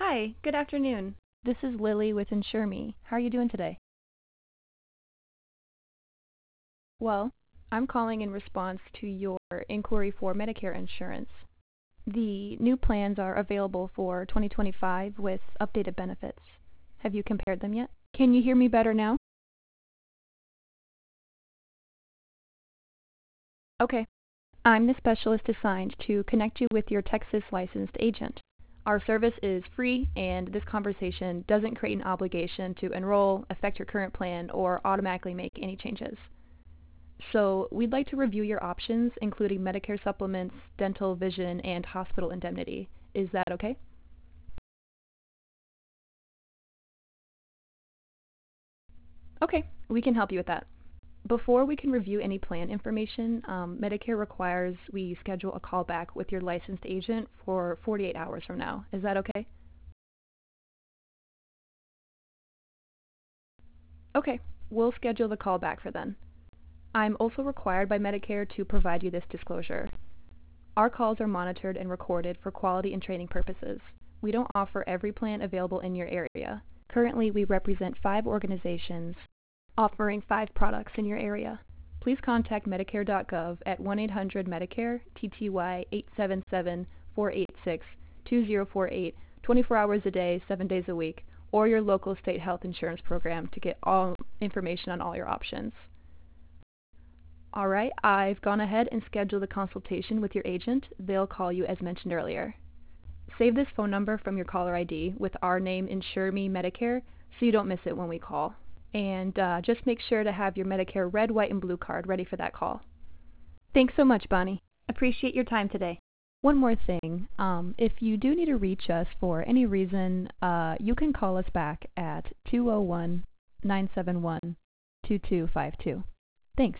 Hi, good afternoon. This is Lily with InsureMe. How are you doing today? Well, I'm calling in response to your inquiry for Medicare insurance. The new plans are available for 2025 with updated benefits. Have you compared them yet? Can you hear me better now? Okay. I'm the specialist assigned to connect you with your Texas licensed agent. Our service is free, and this conversation doesn't create an obligation to enroll, affect your current plan, or automatically make any changes. So, we'd like to review your options, including Medicare supplements, dental, vision, and hospital indemnity. Is that okay? Okay, we can help you with that. Before we can review any plan information, Medicare requires we schedule a call back with your licensed agent for 48 hours from now. Is that okay? Okay, we'll schedule the call back for then. I'm also required by Medicare to provide you this disclosure. Our calls are monitored and recorded for quality and training purposes. We don't offer every plan available in your area. Currently, we represent 5 organizations offering 5 products in your area. Please contact Medicare.gov at 1-800-MEDICARE, TTY 877-486-2048, 24 hours a day, 7 days a week, or your local state health insurance program to get all information on all your options. All right, I've gone ahead and scheduled a consultation with your agent. They'll call you as mentioned earlier. Save this phone number from your caller ID with our name, Insure Me Medicare, so you don't miss it when we call. And just make sure to have your Medicare red, white, and blue card ready for that call. Thanks so much, Bonnie. Appreciate your time today. One more thing. If you do need to reach us for any reason, you can call us back at 201-971-2252.